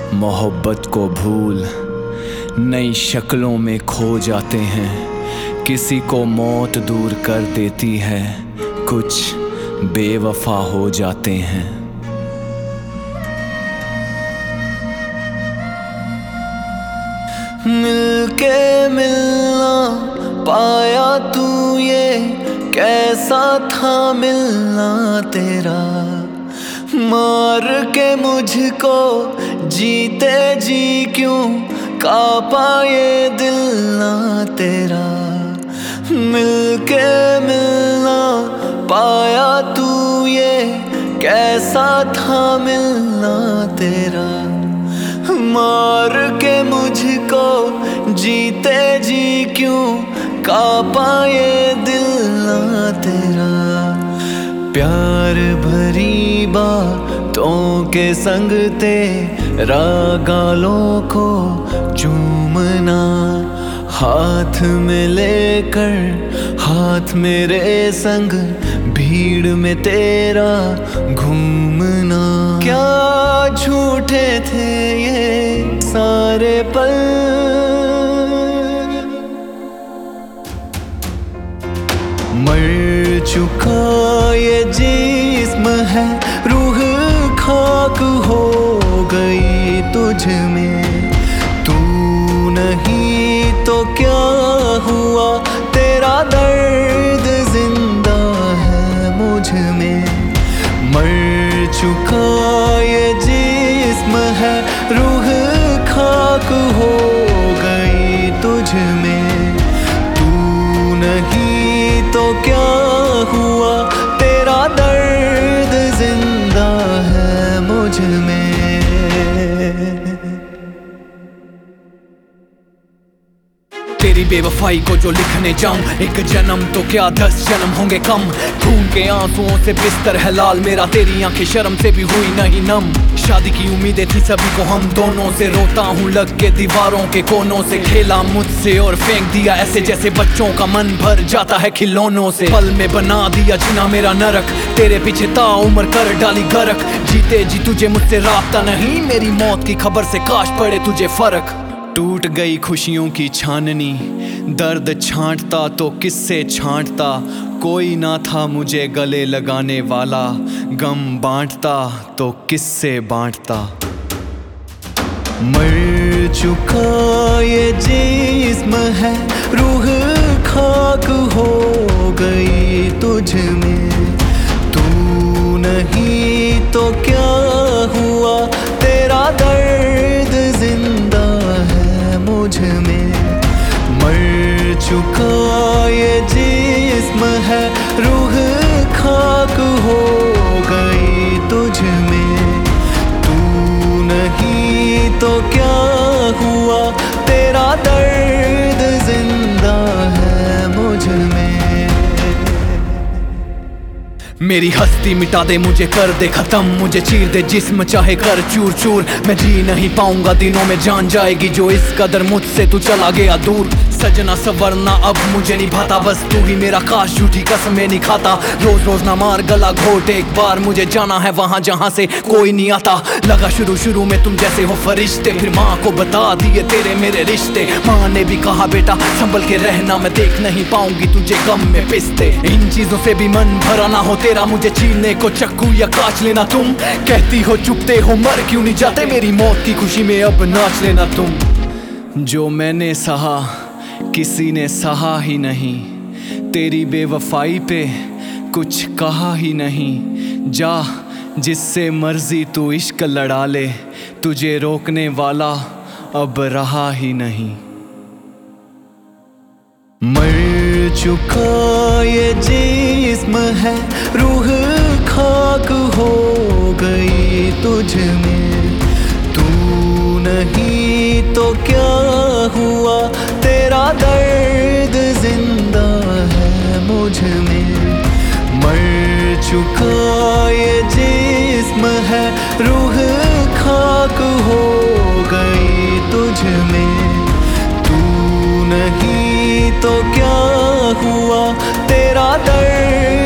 मोहब्बत को भूल नई शक्लों में खो जाते हैं। किसी को मौत दूर कर देती है, कुछ बेवफा हो जाते हैं। मिलके मिलना पाया तू, ये कैसा था मिलना तेरा। मार के मुझको जीते जी क्यों कांपा ये दिल ना तेरा। मिलके मिलना पाया तू, ये कैसा था मिलना तेरा। मार के मुझको जीते जी क्यों कांपा ये दिल ना तेरा। प्यार भरी बातों के संग तेरा गालों को चूमना, हाथ में लेकर हाथ मेरे संग भीड़ में तेरा घूमना। क्या झूठे थे ये सारे पल, मर चुका ये जिस्म है, रूह खाक हो गई तुझ में। तू नहीं तो क्या हुआ, तेरा दर्द जिंदा है मुझ में। मर चुका ये जिस्म है, रूह खाक हो गई तुझ में। तू नहीं तो क्या हुआ, तेरा दर्द जिंदा है मुझ में। तेरी बेवफाई को जो लिखने जाऊं, एक जन्म तो क्या 10 जन्म होंगे कम। खून के आंसुओं से बिस्तर है लाल मेरा, तेरी आंखें शर्म से भी हुई नहीं नम। शादी की उम्मीदें थी सभी को हम दोनों से, रोता हूँ लग के दीवारों के कोनों से। खेला मुझसे और फेंक दिया ऐसे जैसे बच्चों का मन भर जाता है खिलौनों से। पल में बना दिया जीना मेरा नरक, तेरे पीछे ताउम्र कर डाली गरक। जीते जी तुझे मुझसे राब्ता नहीं, मेरी मौत की खबर से काश पड़े तुझे फर्क। टूट गई खुशियों की छाननी, दर्द छांटता तो किससे छांटता। कोई ना था मुझे गले लगाने वाला, गम बांटता तो किससे बांटता। मर चुका ये जिस्म है, रूह खाक हो गई तुझ में। तू नहीं तो क्या हुआ, तेरा दर्द जिंदा है मुझ में। मर चुका ये जिस्म है, रूह खाक हो गई तुझ में। तू नहीं तो क्या हुआ, तेरा दर्द जिंदा है मुझ में। मेरी हस्ती मिटा दे, मुझे कर दे खत्म, मुझे चीर दे जिस्म चाहे कर चूर चूर। मैं जी नहीं पाऊंगा, दिनों में जान जाएगी जो इस कदर मुझसे तू चला गया दूर। सजना सवरना अब मुझे नहीं भाता, बस तू ही मेरा काश झूठी कसमें नहीं खाता। रोज रोज ना मार गला घोट, एक बार मुझे जाना है वहां जहां से कोई नहीं आता। लगा शुरू में तुम जैसे हो फरिश्ते, फिर माँ को बता दिए तेरे मेरे रिश्ते। माँ ने भी कहा बेटा संभल के रहना, मैं देख नहीं पाऊंगी तुझे गम में पिसते। इन चीजों से भी मन भरा ना हो तेरा, मुझे छीनने को चक्कू या काट लेना तुम। कहती हो चुपते हो मर क्यों नहीं जाते, मेरी मौत की खुशी में अब नाच लेना तुम। जो मैंने सहा किसी ने सहा ही नहीं, तेरी बेवफाई पे कुछ कहा ही नहीं। जा जिससे मर्जी तू इश्क लड़ा ले, तुझे रोकने वाला अब रहा ही नहीं। मर चुका ये जिस्म है, रूह खाक हो गई तुझ में। तू नहीं तो क्या हुआ, तेरा दर्द जिंदा है मुझ में। मर चुका ये जिस्म है, रूह खाक हो गई तुझ में। तू नहीं तो क्या हुआ, तेरा दर्द